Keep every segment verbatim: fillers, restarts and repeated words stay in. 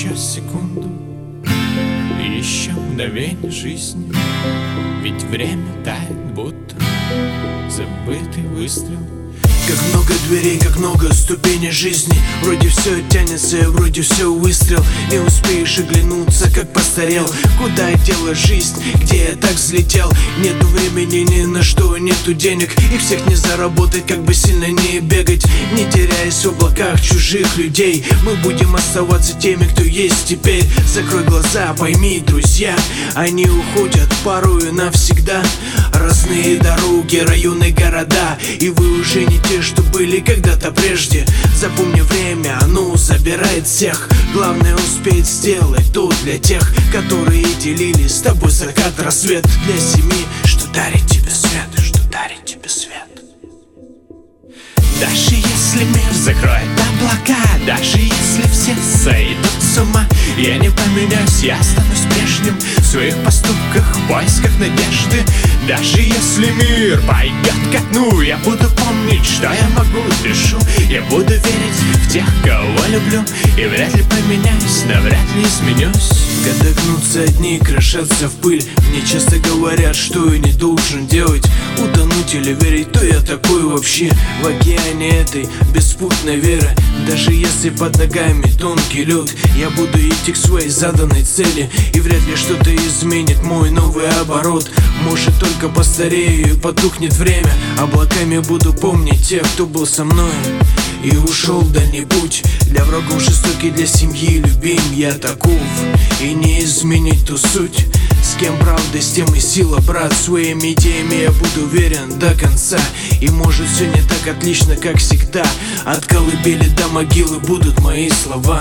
еще секунду, еще мгновение жизни. Ведь время тает, будто забытый выстрел. Как много дверей, как много ступеней жизни. Вроде все тянется, вроде все выстрел. Не успеешь оглянуться, как постарел. Куда дела жизнь, где я так взлетел? Нету времени ни на что, нету денег, и всех не заработать, как бы сильно не бегать. Не теряясь в облаках чужих людей, мы будем оставаться теми, кто есть теперь. Закрой глаза, пойми, друзья, они уходят порою навсегда. Разные дороги, районы, города, и вы уже не те, что были когда-то прежде. Запомни, время, оно забирает всех. Главное успеть сделать то для тех, которые делили с тобой закат, рассвет. Для семьи, что дарит тебе свет, что дарит тебе свет. Даже если мир закроет облака, даже если все сойдут с ума, я не поменяюсь, я останусь прежним в своих поступках, в поисках надежды. Даже если мир пойдет ко дну, я буду помнить, что я могу, дышу. Я буду верить в тех, кого люблю, и вряд ли поменяюсь, но вряд ли изменюсь. Когда гнутся одни, крошатся в пыль, мне часто говорят, что я не должен делать. Утонуть или верить, кто я такой вообще в океане этой беспутной веры. Даже если под ногами тонкий лед, я буду идти к своей заданной цели, и вряд ли что-то изменит мой новый оборот. Может, только постарею и потухнет время. Облаками буду помнить тех, кто был со мной и ушел в дальний путь. Для врагов жестокий, для семьи любим. Я таков, и не изменить ту суть. С кем правда, с тем и сила, брат. Своими идеями я буду уверен до конца. И может все не так отлично, как всегда. От колыбели до могилы будут мои слова.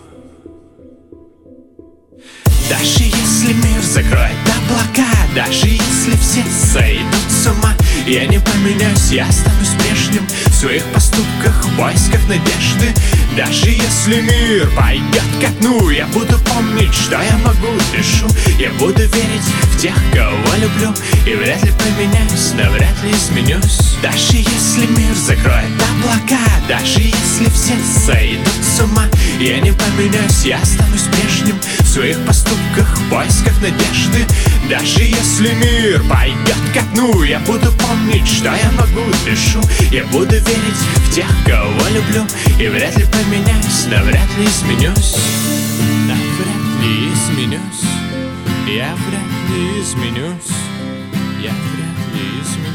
Даже если мир закроет облака, даже если все сойдут с ума, я не поменяюсь, я останусь прежним в своих поступках, в поисках надежды. Даже если мир пойдет ко дну, я буду помнить, что я могу, дышу. Я буду верить в тех, кого люблю, и вряд ли поменяюсь, но вряд ли изменюсь. Даже если мир закроет облака, даже если все сойдут с ума, я не поменяюсь, я останусь прежним в своих поступках, в поисках надежды. Даже если мир пойдет ко дну, я буду помнить, что я могу, дышу. Я буду верить в тех, кого люблю, и вряд ли поменяюсь, но вряд ли изменюсь. Да, вряд ли изменюсь. Я вряд ли изменюсь. Я вряд ли изменюсь.